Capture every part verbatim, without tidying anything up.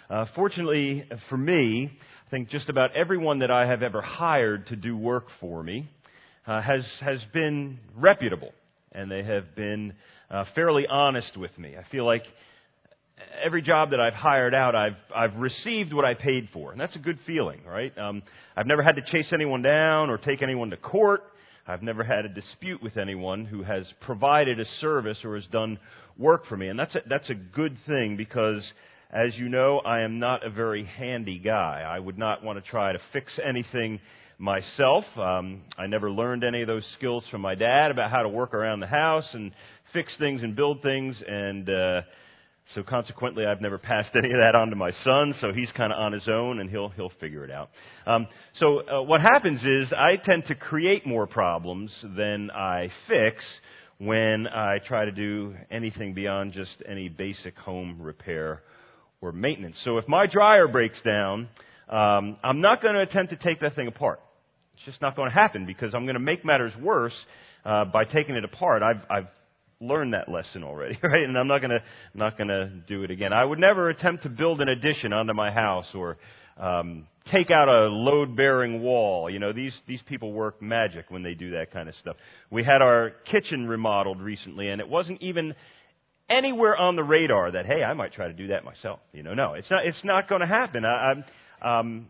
Uh, fortunately for me, I think just about everyone that I have ever hired to do work for me uh, has has been reputable, and they have been uh, fairly honest with me. I feel like every job that I've hired out, I've I've received what I paid for, and that's a good feeling, right? Um, I've never had to chase anyone down or take anyone to court. I've never had a dispute with anyone who has provided a service or has done work for me, and that's a, that's a good thing because, as you know, I am not a very handy guy. I would not want to try to fix anything myself. Um, I never learned any of those skills from my dad about how to work around the house and fix things and build things, and uh, so consequently, I've never passed any of that on to my son, so he's kind of on his own, and he'll he'll figure it out. Um, so uh, what happens is I tend to create more problems than I fix when I try to do anything beyond just any basic home repair or maintenance. So if my dryer breaks down, um, I'm not going to attempt to take that thing apart. It's just not going to happen because I'm going to make matters worse uh, by taking it apart. I've I've learned that lesson already, right? And I'm not going to not going to do it again. I would never attempt to build an addition onto my house or um, take out a load-bearing wall. You know, these these people work magic when they do that kind of stuff. We had our kitchen remodeled recently, and it wasn't even anywhere on the radar that, hey, I might try to do that myself. You know, no, it's not. It's not going to happen. I, I'm um,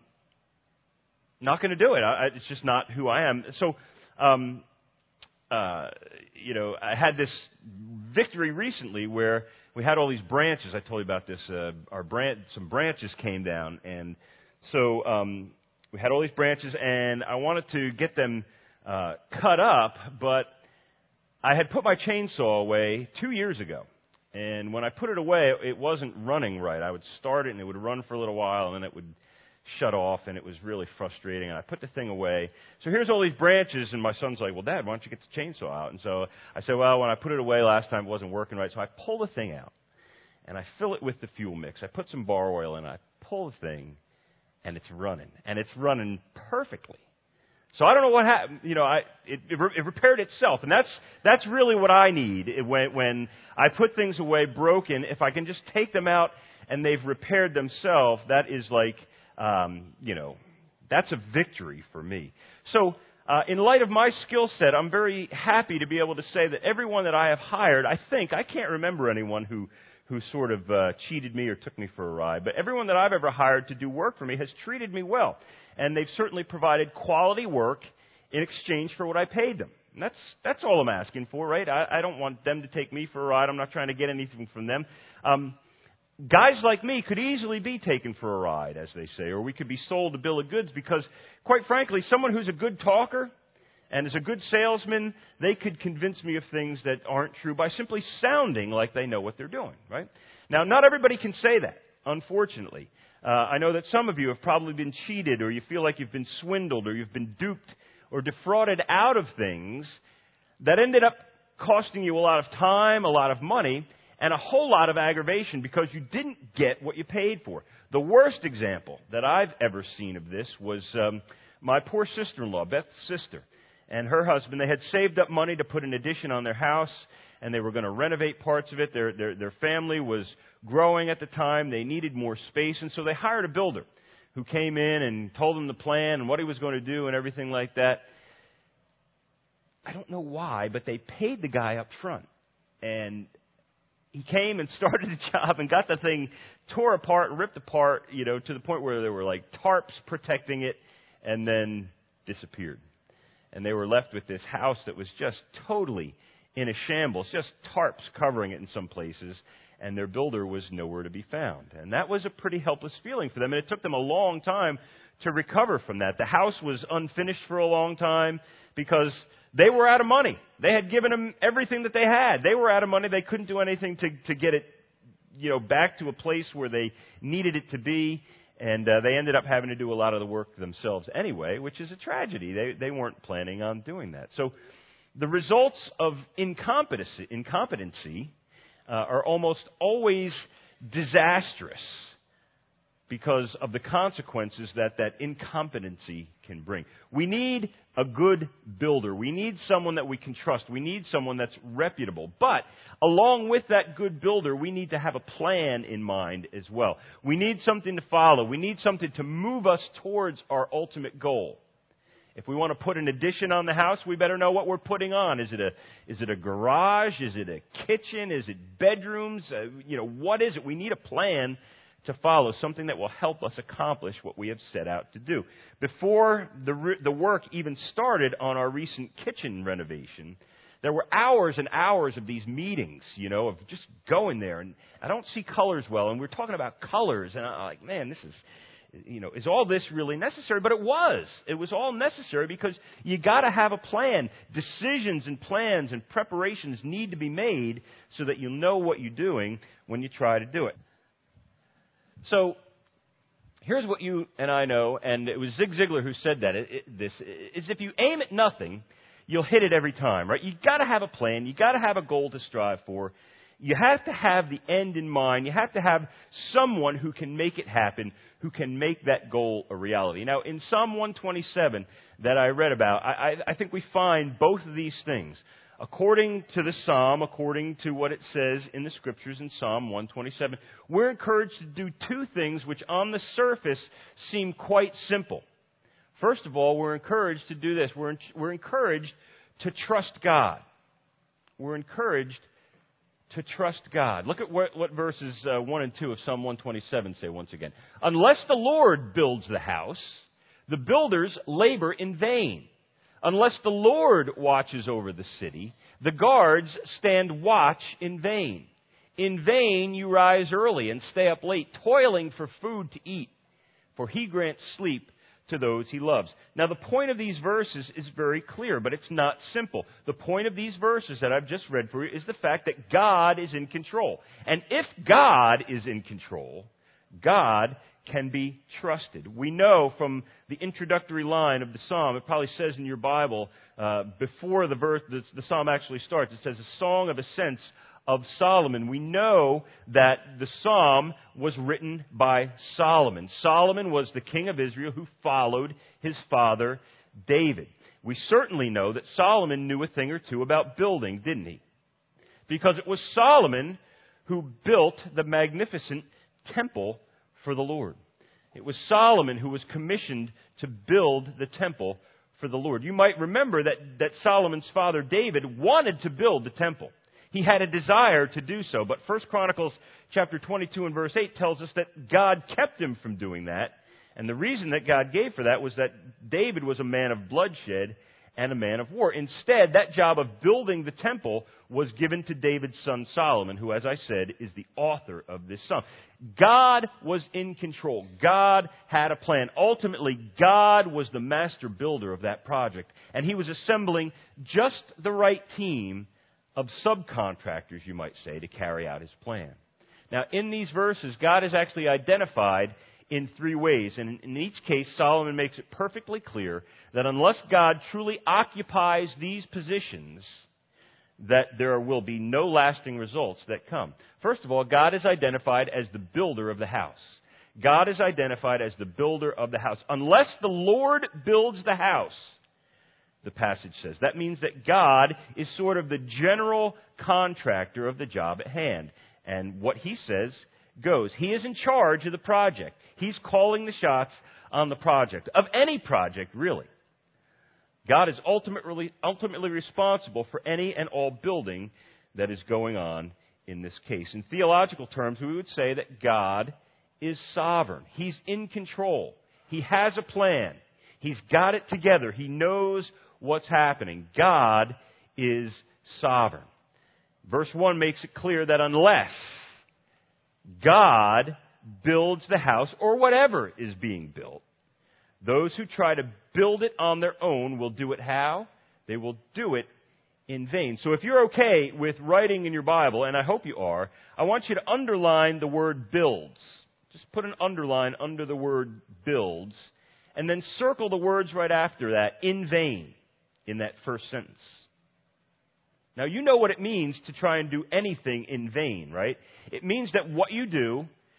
not going to do it. I, it's just not who I am. So. Um, Uh, you know, I had this victory recently where we had all these branches. I told you about this. Uh, our branch, some branches came down, and so um, we had all these branches, and I wanted to get them uh, cut up, but I had put my chainsaw away two years ago, and when I put it away, it wasn't running right. I would start it, and it would run for a little while, and then it would shut off, and it was really frustrating. And I put the thing away. So here's all these branches, and my son's like, well, Dad, why don't you get the chainsaw out? And so I said, well, when I put it away last time, it wasn't working right. So I pull the thing out, and I fill it with the fuel mix. I put some bar oil in, and I pull the thing, and it's running. And it's running perfectly. So I don't know what happened. You know, I it, it, it repaired itself, and that's that's really what I need it, when when I put things away broken. If I can just take them out and they've repaired themselves, that is like Um, you know, that's a victory for me. So, uh, in light of my skill set, I'm very happy to be able to say that everyone that I have hired, I think, I can't remember anyone who, who sort of uh, cheated me or took me for a ride, but everyone that I've ever hired to do work for me has treated me well. And they've certainly provided quality work in exchange for what I paid them. And that's, that's all I'm asking for, right? I, I don't want them to take me for a ride. I'm not trying to get anything from them. Um, Guys like me could easily be taken for a ride, as they say, or we could be sold a bill of goods because, quite frankly, someone who's a good talker and is a good salesman, they could convince me of things that aren't true by simply sounding like they know what they're doing, right? Now, not everybody can say that, unfortunately. Uh, I know that some of you have probably been cheated, or you feel like you've been swindled, or you've been duped or defrauded out of things that ended up costing you a lot of time, a lot of money, and a whole lot of aggravation because you didn't get what you paid for. The worst example that I've ever seen of this was um, my poor sister-in-law, Beth's sister, and her husband. They had saved up money to put an addition on their house, and they were going to renovate parts of it. Their, their, their family was growing at the time. They needed more space, and so they hired a builder who came in and told them the plan and what he was going to do and everything like that. I don't know why, but they paid the guy up front, and he came and started the job and got the thing tore apart and ripped apart, you know, to the point where there were like tarps protecting it, and then disappeared. And they were left with this house that was just totally in a shambles, just tarps covering it in some places, and their builder was nowhere to be found. And that was a pretty helpless feeling for them, and it took them a long time to recover from that. The house was unfinished for a long time because they were out of money. They had given them everything that they had. They were out of money. They couldn't do anything to, to get it, you know, back to a place where they needed it to be. And uh, they ended up having to do a lot of the work themselves anyway, which is a tragedy. They they weren't planning on doing that. So the results of incompetency, incompetency uh, are almost always disastrous. because of the consequences that that incompetency can bring. We need a good builder. We need someone that we can trust. We need someone that's reputable. But along with that good builder, we need to have a plan in mind as well. We need something to follow. We need something to move us towards our ultimate goal. If we want to put an addition on the house, we better know what we're putting on. Is it a is it a garage? Is it a kitchen? Is it bedrooms? Uh, you know, what is it? We need a plan to follow, something that will help us accomplish what we have set out to do. Before the re- the work even started on our recent kitchen renovation, there were hours and hours of these meetings, you know, of just going there. And I don't see colors well. And we're talking about colors. And I'm like, man, this is, you know, is all this really necessary? But it was. It was all necessary because you got to have a plan. Decisions and plans and preparations need to be made so that you know what you're doing when you try to do it. So, here's what you and I know, and it was Zig Ziglar who said that, it, it, this, is if you aim at nothing, you'll hit it every time, right? You've got to have a plan. You've got to have a goal to strive for. You have to have the end in mind. You have to have someone who can make it happen, who can make that goal a reality. Now, in Psalm one twenty-seven that I read about, I, I, I think we find both of these things. According to the Psalm, according to what it says in the Scriptures in Psalm one twenty-seven, we're encouraged to do two things which on the surface seem quite simple. First of all, we're encouraged to do this. We're, we're encouraged to trust God. We're encouraged to trust God. Look at what, what verses uh, one and two of Psalm one twenty-seven say once again. Unless the Lord builds the house, the builders labor in vain. Unless the Lord watches over the city, the guards stand watch in vain. In vain you rise early and stay up late, toiling for food to eat, for He grants sleep to those He loves. Now the point of these verses is very clear, but it's not simple. The point of these verses that I've just read for you is the fact that God is in control. And if God is in control, God can be trusted. We know from the introductory line of the psalm, it probably says in your Bible, uh, before the verse, the, the psalm actually starts, it says a song of ascents of Solomon. We know that the psalm was written by Solomon. Solomon was the king of Israel who followed his father David. We certainly know that Solomon knew a thing or two about building, didn't he? Because it was Solomon who built the magnificent temple for the Lord. It was Solomon who was commissioned to build the temple for the Lord. You might remember that, that Solomon's father David wanted to build the temple. He had a desire to do so, but First Chronicles chapter twenty-two and verse eight tells us that God kept him from doing that. And the reason that God gave for that was that David was a man of bloodshed and a man of war. Instead, that job of building the temple was given to David's son Solomon, who, as I said, is the author of this psalm. God was in control. God had a plan. Ultimately, God was the master builder of that project. And He was assembling just the right team of subcontractors, you might say, to carry out His plan. Now, in these verses, God is actually identified in three ways. And in each case, Solomon makes it perfectly clear that unless God truly occupies these positions, that there will be no lasting results that come. First of all, God is identified as the builder of the house. God is identified as the builder of the house. Unless the Lord builds the house, the passage says, that means that God is sort of the general contractor of the job at hand. And what He says goes. He is in charge of the project. He's calling the shots on the project, of any project, really. God is ultimately, ultimately responsible for any and all building that is going on in this case. In theological terms, we would say that God is sovereign. He's in control. He has a plan. He's got it together. He knows what's happening. God is sovereign. Verse one makes it clear that unless God builds the house or whatever is being built, those who try to build it on their own will do it how? They will do it in vain. So if you're okay with writing in your Bible, and I hope you are, I want you to underline the word builds. Just put an underline under the word builds, and then circle the words right after that, in vain, in that first sentence. Now, you know what it means to try and do anything in vain, right? It means that what you do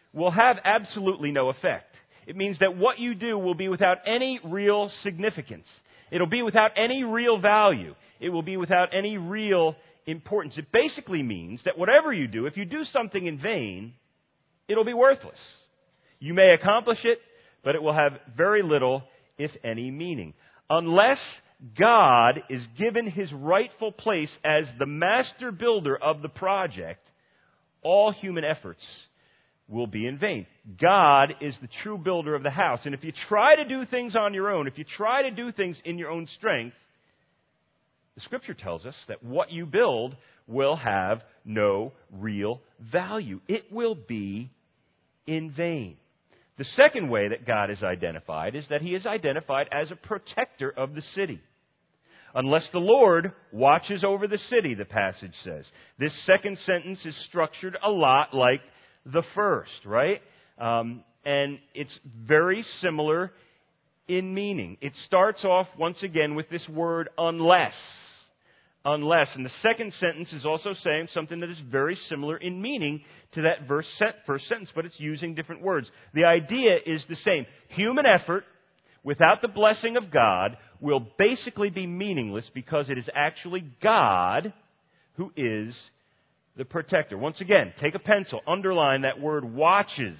will have absolutely no effect. It means that what you do will be without any real significance. It'll be without any real value. It will be without any real importance. It basically means that whatever you do, if you do something in vain, it'll be worthless. You may accomplish it, but it will have very little, if any, meaning. Unless God is given His rightful place as the master builder of the project, all human efforts will be in vain. God is the true builder of the house. And if you try to do things on your own, if you try to do things in your own strength, the Scripture tells us that what you build will have no real value. It will be in vain. The second way that God is identified is that He is identified as a protector of the city. Unless the Lord watches over the city, the passage says. This second sentence is structured a lot like the first, right? Um, and it's very similar in meaning. It starts off once again with this word unless. Unless. And the second sentence is also saying something that is very similar in meaning to that verse, first sentence, but it's using different words. The idea is the same. Human effort without the blessing of God will basically be meaningless because it is actually God who is the protector. Once again, take a pencil, underline that word watches.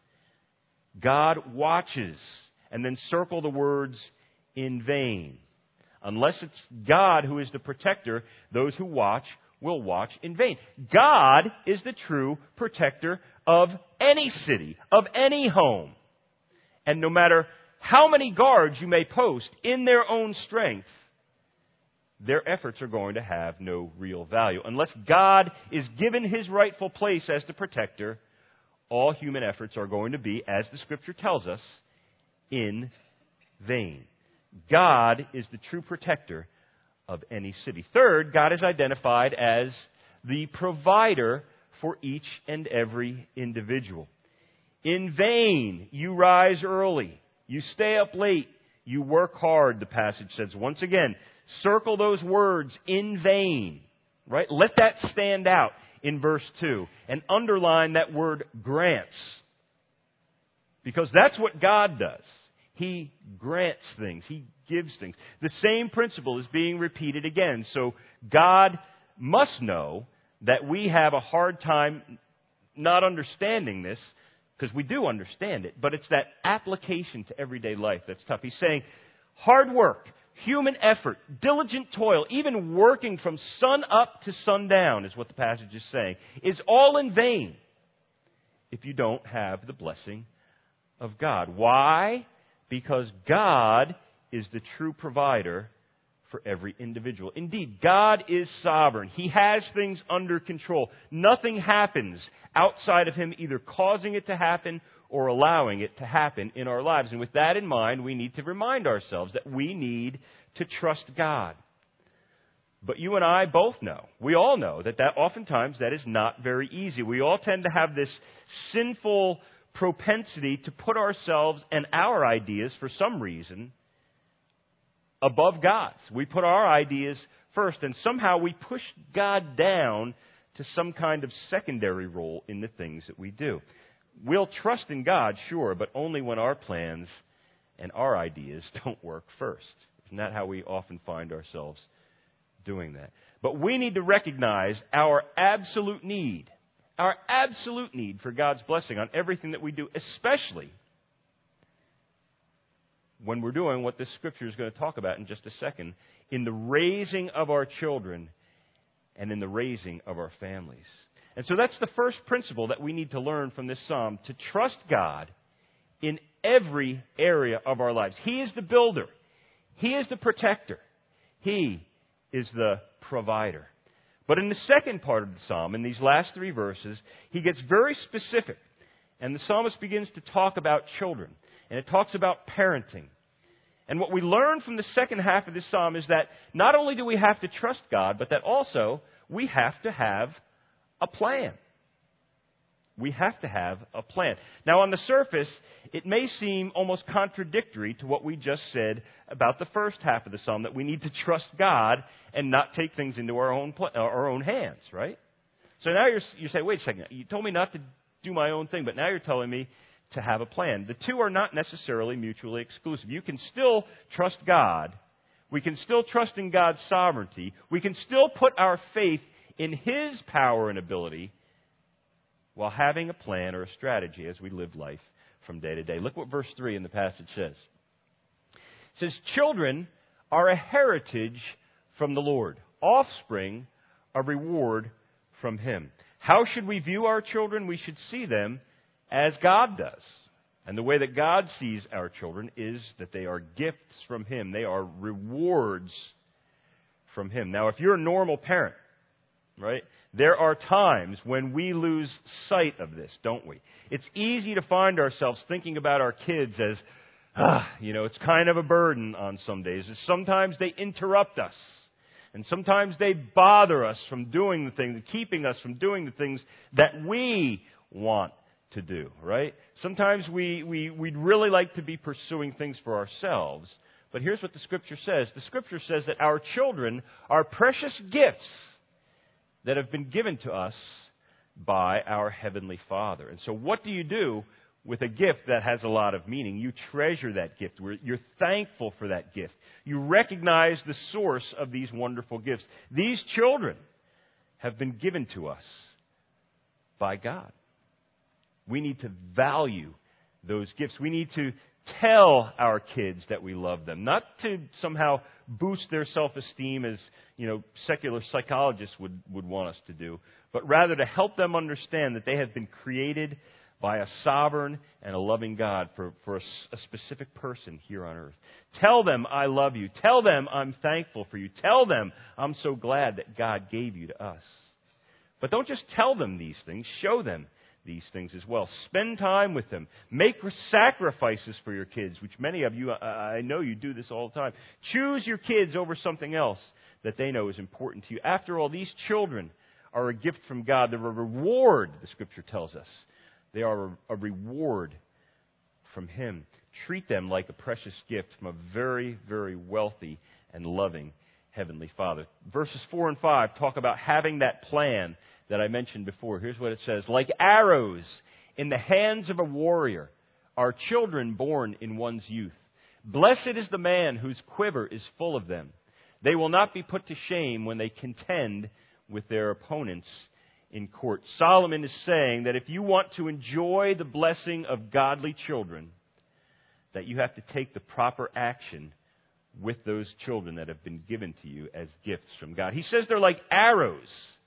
God watches. And then circle the words in vain. Unless it's God who is the protector, those who watch will watch in vain. God is the true protector of any city, of any home. And no matter how many guards you may post in their own strength, their efforts are going to have no real value. Unless God is given His rightful place as the protector, all human efforts are going to be, as the Scripture tells us, in vain. God is the true protector of any city. Third, God is identified as the provider for each and every individual. In vain, you rise early. You stay up late. You work hard, the passage says. Once again, circle those words, in vain. Right? Let that stand out in verse two. And underline that word grants. Because that's what God does. He grants things. He gives things. The same principle is being repeated again. So God must know that we have a hard time not understanding this, because we do understand it, but it's that application to everyday life that's tough. He's saying hard work, human effort, diligent toil, even working from sun up to sundown is what the passage is saying, is all in vain if you don't have the blessing of God. Why? Because God is the true provider for every individual. Indeed, God is sovereign. He has things under control. Nothing happens outside of Him either causing it to happen or allowing it to happen in our lives. And with that in mind, we need to remind ourselves that we need to trust God. But you and I both know, we all know, that, that oftentimes that is not very easy. We all tend to have this sinful propensity to put ourselves and our ideas, for some reason, above God's. We put our ideas first, and somehow we push God down to some kind of secondary role in the things that we do. We'll trust in God, sure, but only when our plans and our ideas don't work first. Isn't that how we often find ourselves doing that? But we need to recognize our absolute need, our absolute need for God's blessing on everything that we do, especially when we're doing what this Scripture is going to talk about in just a second, in the raising of our children and in the raising of our families. And so that's the first principle that we need to learn from this psalm, to trust God in every area of our lives. He is the builder. He is the protector. He is the provider. But in the second part of the psalm, in these last three verses, he gets very specific. And the psalmist begins to talk about children. And it talks about parenting. And what we learn from the second half of this psalm is that not only do we have to trust God, but that also we have to have a plan. We have to have a plan. Now, on the surface, it may seem almost contradictory to what we just said about the first half of the psalm, that we need to trust God and not take things into our own pl- our own hands, right? So now you're, you say, wait a second, you told me not to do my own thing. But now you're telling me to have a plan. The two are not necessarily mutually exclusive. You can still trust God. We can still trust in God's sovereignty. We can still put our faith in His power and ability while having a plan or a strategy as we live life from day to day. Look what verse three in the passage says. It says, children are a heritage from the Lord, offspring a reward from Him. How should we view our children? We should see them as God does. And the way that God sees our children is that they are gifts from Him. They are rewards from Him. Now, if you're a normal parent, right, there are times when we lose sight of this, don't we? It's easy to find ourselves thinking about our kids as, ah, you know, it's kind of a burden on some days. Sometimes they interrupt us. And sometimes they bother us from doing the things, keeping us from doing the things that we want to do, right? Sometimes we, we, we'd really like to be pursuing things for ourselves. But here's what the Scripture says. The Scripture says that our children are precious gifts that have been given to us by our Heavenly Father. And so what do you do with a gift that has a lot of meaning? You treasure that gift. You're thankful for that gift. You recognize the source of these wonderful gifts. These children have been given to us by God. We need to value those gifts. We need to tell our kids that we love them, not to somehow boost their self-esteem as, you know, secular psychologists would, would want us to do, but rather to help them understand that they have been created by a sovereign and a loving God for, for a, a specific person here on earth. Tell them I love you. Tell them I'm thankful for you. Tell them I'm so glad that God gave you to us. But don't just tell them these things. Show them these things as well. Spend time with them. Make sacrifices for your kids, which many of you, I know you do this all the time. Choose your kids over something else that they know is important to you. After all, these children are a gift from God. They're a reward, the Scripture tells us. They are a reward from Him. Treat them like a precious gift from a very, very wealthy and loving Heavenly Father. Verses four and five talk about having that plan that I mentioned before. Here's what it says. Like arrows in the hands of a warrior are children born in one's youth. Blessed is the man whose quiver is full of them. They will not be put to shame when they contend with their opponents in court. Solomon is saying that if you want to enjoy the blessing of godly children, that you have to take the proper action with those children that have been given to you as gifts from God. He says they're like arrows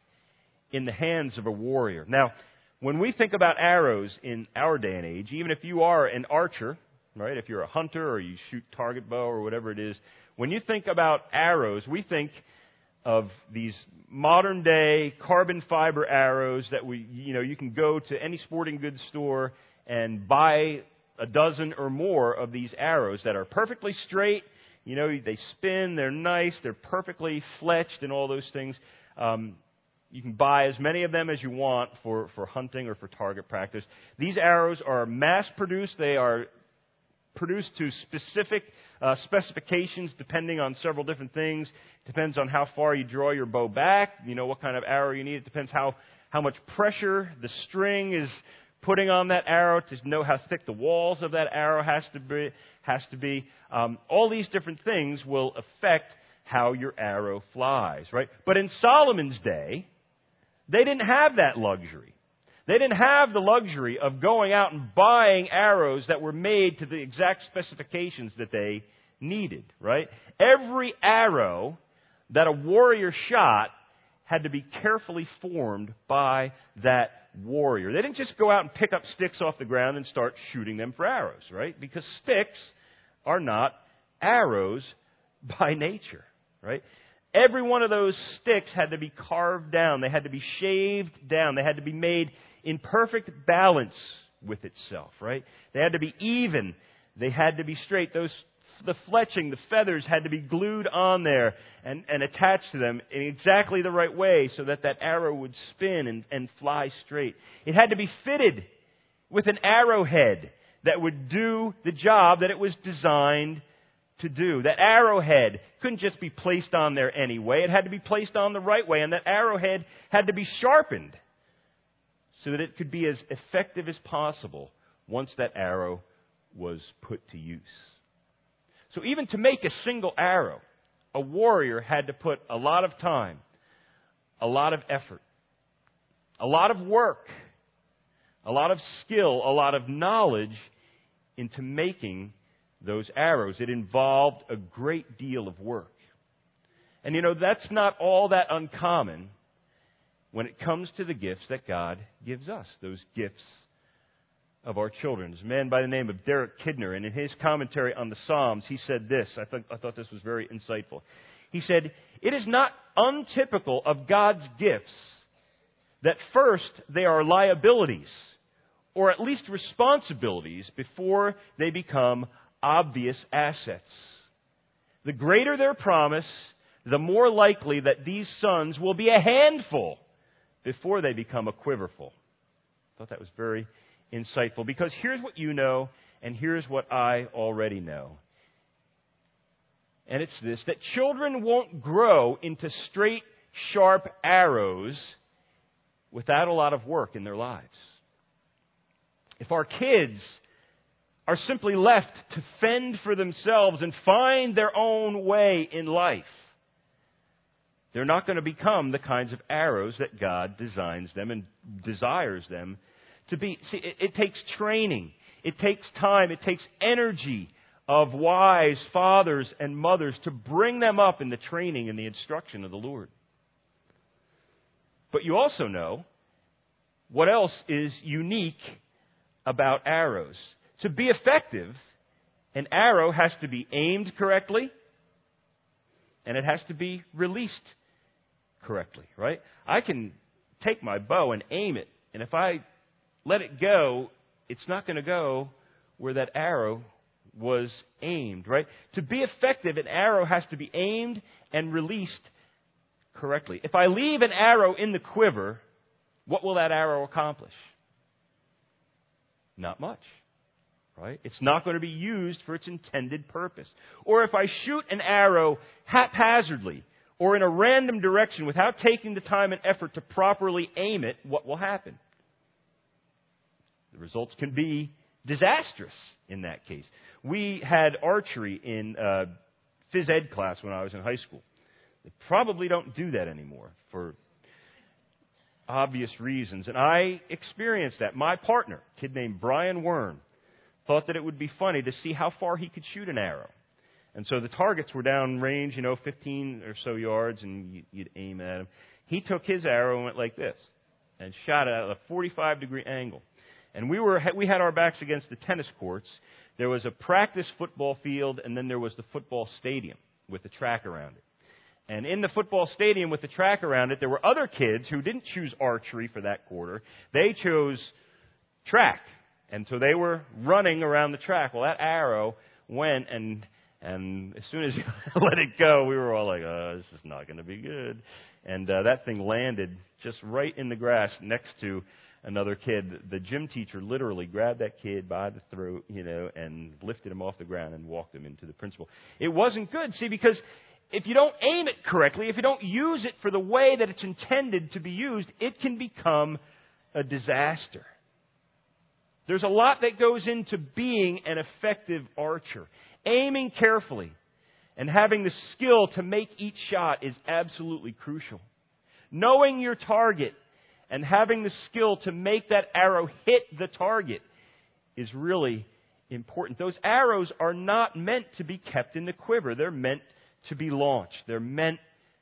in the hands of a warrior. Now, when we think about arrows in our day and age, even if you are an archer, right, if you're a hunter or you shoot target bow or whatever it is, when you think about arrows, we think of these modern day carbon fiber arrows that we, you know, you can go to any sporting goods store and buy a dozen or more of these arrows that are perfectly straight. You know, they spin, they're nice, they're perfectly fletched and all those things. Um, You can buy as many of them as you want for, for hunting or for target practice. These arrows are mass-produced. They are produced to specific uh, specifications depending on several different things. Depends on how far you draw your bow back, you know, what kind of arrow you need. It depends how, how much pressure the string is putting on that arrow to know how thick the walls of that arrow has to be. Has to be. Um, all these different things will affect how your arrow flies, right? But in Solomon's day, they didn't have that luxury. They didn't have the luxury of going out and buying arrows that were made to the exact specifications that they needed, right? Every arrow that a warrior shot had to be carefully formed by that warrior. They didn't just go out and pick up sticks off the ground and start shooting them for arrows, right? Because sticks are not arrows by nature, right? Every one of those sticks had to be carved down. They had to be shaved down. They had to be made in perfect balance with itself, right? They had to be even. They had to be straight. Those, the fletching, the feathers had to be glued on there and, and attached to them in exactly the right way so that that arrow would spin and, and fly straight. It had to be fitted with an arrowhead that would do the job that it was designed to do. That arrowhead couldn't just be placed on there anyway. It had to be placed on the right way, and that arrowhead had to be sharpened so that it could be as effective as possible once that arrow was put to use. So even to make a single arrow, a warrior had to put a lot of time, a lot of effort, a lot of work, a lot of skill, a lot of knowledge into making those arrows. It involved a great deal of work. And you know, that's not all that uncommon when it comes to the gifts that God gives us, those gifts of our children. There's a man by the name of Derek Kidner, and in his commentary on the Psalms, he said this. I, th- I thought this was very insightful. He said, "It is not untypical of God's gifts that first they are liabilities, or at least responsibilities, before they become obvious assets. The greater their promise, the more likely that these sons will be a handful before they become a quiverful." I thought that was very insightful, because here's what you know, and here's what I already know. And it's this, that children won't grow into straight, sharp arrows without a lot of work in their lives. If our kids are simply left to fend for themselves and find their own way in life, they're not going to become the kinds of arrows that God designs them and desires them to be. See, it, it takes training. It takes time. It takes energy of wise fathers and mothers to bring them up in the training and the instruction of the Lord. But you also know what else is unique about arrows. To be effective, an arrow has to be aimed correctly, and it has to be released correctly, right? I can take my bow and aim it, and if I let it go, it's not going to go where that arrow was aimed, right? To be effective, an arrow has to be aimed and released correctly. If I leave an arrow in the quiver, what will that arrow accomplish? Not much, right? It's not going to be used for its intended purpose. Or if I shoot an arrow haphazardly or in a random direction without taking the time and effort to properly aim it, what will happen? The results can be disastrous in that case. We had archery in uh, phys ed class when I was in high school. They probably don't do that anymore for obvious reasons. And I experienced that. My partner, a kid named Brian Wern, thought that it would be funny to see how far he could shoot an arrow. And so the targets were down range, you know, fifteen or so yards, and you'd aim at them. He took his arrow and went like this and shot it at a forty-five degree angle. And we were we had our backs against the tennis courts. There was a practice football field, and then there was the football stadium with the track around it. And in the football stadium with the track around it, there were other kids who didn't choose archery for that quarter. They chose track. And so they were running around the track. Well, that arrow went, and and as soon as you let it go, we were all like, oh, this is not going to be good. And uh, that thing landed just right in the grass next to another kid. The gym teacher literally grabbed that kid by the throat, you know, and lifted him off the ground and walked him into the principal. It wasn't good, see, because if you don't aim it correctly, if you don't use it for the way that it's intended to be used, it can become a disaster. There's a lot that goes into being an effective archer. Aiming carefully and having the skill to make each shot is absolutely crucial. Knowing your target and having the skill to make that arrow hit the target is really important. Those arrows are not meant to be kept in the quiver. They're meant to be launched. They're meant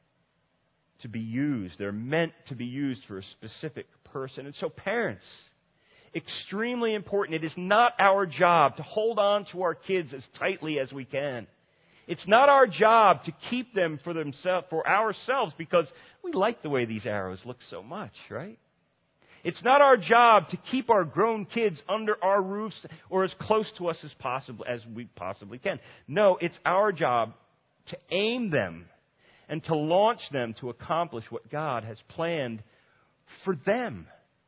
to be used. They're meant to be used for a specific person. And so parents, extremely important. It is not our job to hold on to our kids as tightly as we can. It's not our job to keep them for themselves, for ourselves, because we like the way these arrows look so much, right? It's not our job to keep our grown kids under our roofs or as close to us as possible as we possibly can. No, it's our job to aim them and to launch them to accomplish what God has planned for them.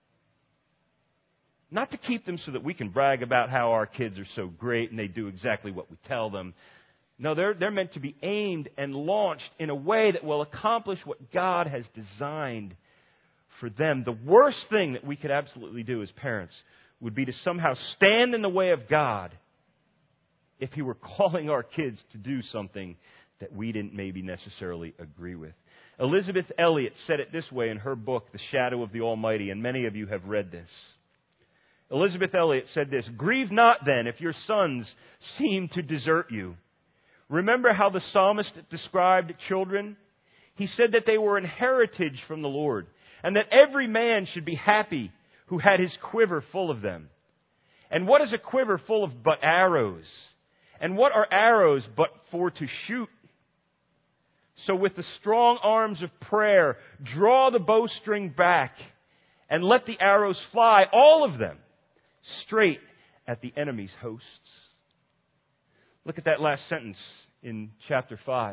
Not to keep them so that we can brag about how our kids are so great and they do exactly what we tell them. No, they're, they're meant to be aimed and launched in a way that will accomplish what God has designed for them, the worst thing that we could absolutely do as parents would be to somehow stand in the way of God if He were calling our kids to do something that we didn't maybe necessarily agree with. Elisabeth Elliot said it this way in her book, The Shadow of the Almighty, and many of you have read this. Elisabeth Elliot said this, "Grieve not then if your sons seem to desert you. Remember how the psalmist described children? He said that they were an heritage from the Lord, and that every man should be happy who had his quiver full of them. And what is a quiver full of but arrows? And what are arrows but for to shoot? So with the strong arms of prayer, draw the bowstring back, and let the arrows fly, all of them, straight at the enemy's hosts." Look at that last sentence in chapter five.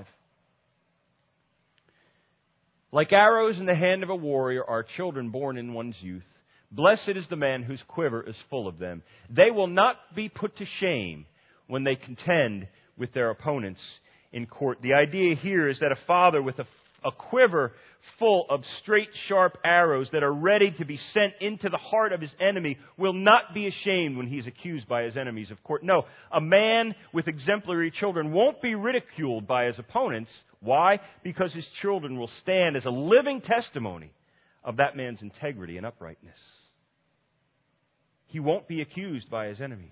"Like arrows in the hand of a warrior are children born in one's youth. Blessed is the man whose quiver is full of them. They will not be put to shame when they contend with their opponents in court." The idea here is that a father with a, a quiver full of straight, sharp arrows that are ready to be sent into the heart of his enemy will not be ashamed when he's accused by his enemies of court. No, a man with exemplary children won't be ridiculed by his opponents. Why? Because his children will stand as a living testimony of that man's integrity and uprightness. He won't be accused by his enemies.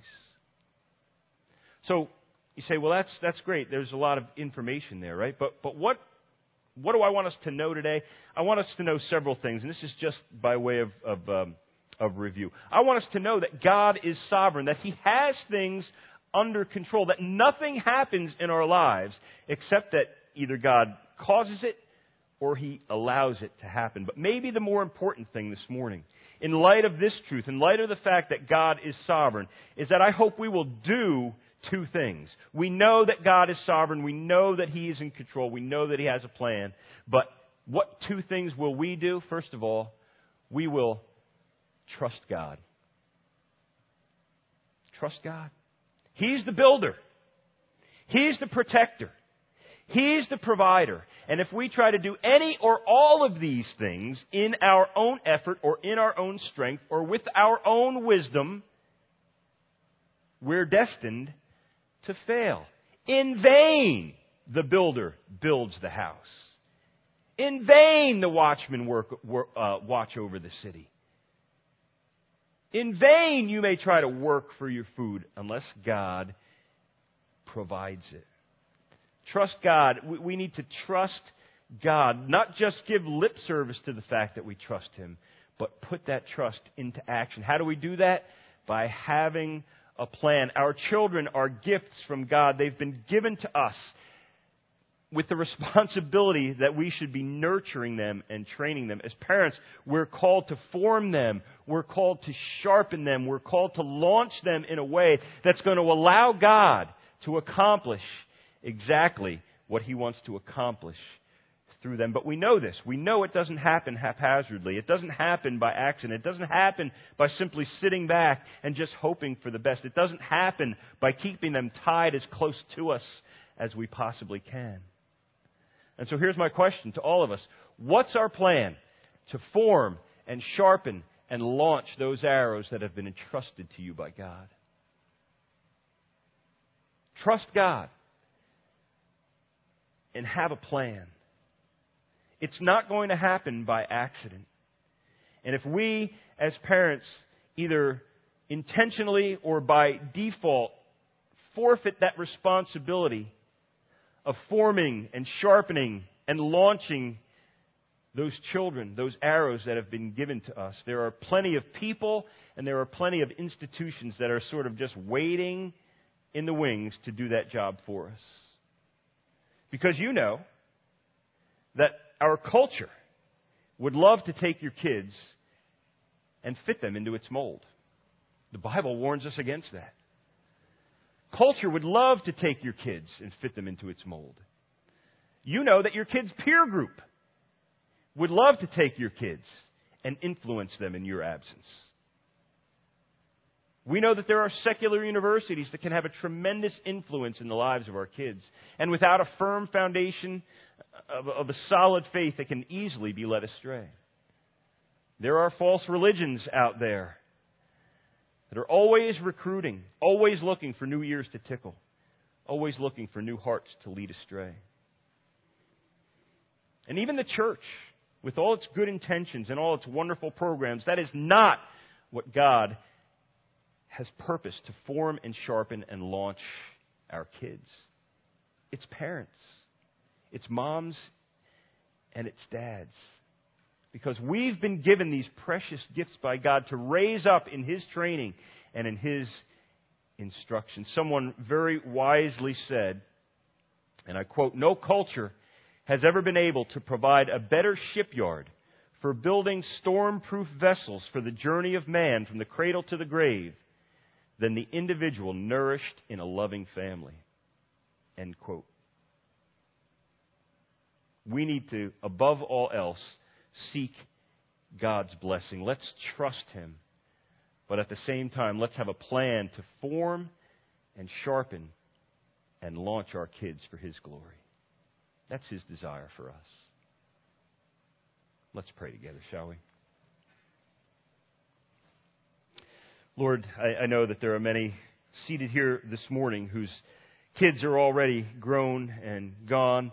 So, you say, well, that's that's great. There's a lot of information there, right? But but what what do I want us to know today? I want us to know several things, and this is just by way of of, um, of review. I want us to know that God is sovereign, that He has things under control, that nothing happens in our lives except that either God causes it or He allows it to happen. But maybe the more important thing this morning, in light of this truth, in light of the fact that God is sovereign, is that I hope we will do two things. We know that God is sovereign. We know that He is in control. We know that He has a plan. But what two things will we do? First of all, we will trust God. Trust God. He's the builder. He's the protector. He's the provider. And if we try to do any or all of these things in our own effort or in our own strength or with our own wisdom, we're destined to fail. In vain, the builder builds the house. In vain, the watchmen work, work, uh, watch over the city. In vain, you may try to work for your food unless God provides it. Trust God. We, we need to trust God. Not just give lip service to the fact that we trust Him, but put that trust into action. How do we do that? By having a plan. Our children are gifts from God. They've been given to us with the responsibility that we should be nurturing them and training them. As parents, we're called to form them. We're called to sharpen them. We're called to launch them in a way that's going to allow God to accomplish exactly what He wants to accomplish through them. But we know this. We know it doesn't happen haphazardly. It doesn't happen by accident. It doesn't happen by simply sitting back and just hoping for the best. It doesn't happen by keeping them tied as close to us as we possibly can. And so here's my question to all of us. What's our plan to form and sharpen and launch those arrows that have been entrusted to you by God? Trust God and have a plan. It's not going to happen by accident. And if we, as parents, either intentionally or by default, forfeit that responsibility of forming and sharpening and launching those children, those arrows that have been given to us, there are plenty of people and there are plenty of institutions that are sort of just waiting in the wings to do that job for us. Because you know that our culture would love to take your kids and fit them into its mold. The Bible warns us against that. Culture would love to take your kids and fit them into its mold. You know that your kids' peer group would love to take your kids and influence them in your absence. We know that there are secular universities that can have a tremendous influence in the lives of our kids. And without a firm foundation of, of a solid faith, they can easily be led astray. There are false religions out there that are always recruiting, always looking for new ears to tickle, always looking for new hearts to lead astray. And even the church, with all its good intentions and all its wonderful programs, that is not what God has purposed to form and sharpen and launch our kids. It's parents. It's moms and it's dads. Because we've been given these precious gifts by God to raise up in His training and in His instruction. Someone very wisely said, and I quote, "No culture has ever been able to provide a better shipyard for building storm-proof vessels for the journey of man from the cradle to the grave than the individual nourished in a loving family." End quote. We need to, above all else, seek God's blessing. Let's trust Him. But at the same time, let's have a plan to form and sharpen and launch our kids for His glory. That's His desire for us. Let's pray together, shall we? Lord, I, I know that there are many seated here this morning whose kids are already grown and gone.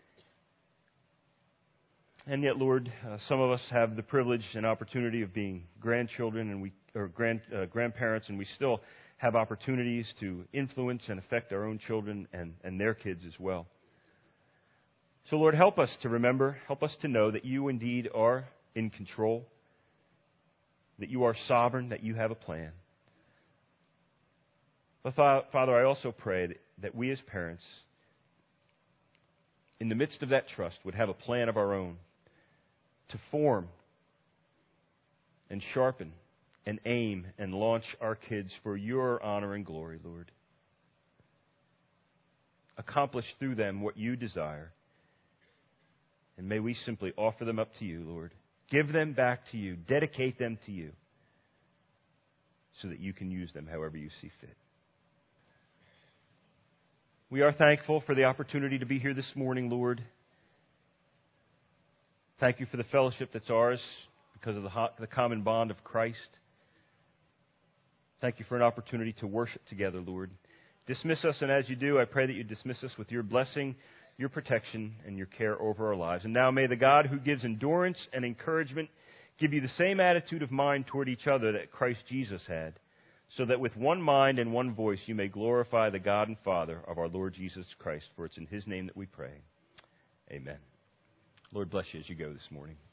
And yet, Lord, uh, some of us have the privilege and opportunity of being grandchildren and we or grand uh, grandparents, and we still have opportunities to influence and affect our own children and, and their kids as well. So, Lord, help us to remember, help us to know that You indeed are in control, that You are sovereign, that You have a plan. But, Father, I also pray that, that we as parents, in the midst of that trust, would have a plan of our own to form and sharpen and aim and launch our kids for Your honor and glory, Lord. Accomplish through them what You desire. And may we simply offer them up to You, Lord. Give them back to You. Dedicate them to You so that You can use them however You see fit. We are thankful for the opportunity to be here this morning, Lord. Thank You for the fellowship that's ours because of the, hot, the common bond of Christ. Thank You for an opportunity to worship together, Lord. Dismiss us, and as You do, I pray that You dismiss us with Your blessing, Your protection, and Your care over our lives. And now may the God who gives endurance and encouragement give you the same attitude of mind toward each other that Christ Jesus had, so that with one mind and one voice you may glorify the God and Father of our Lord Jesus Christ. For it's in His name that we pray. Amen. Lord bless you as you go this morning.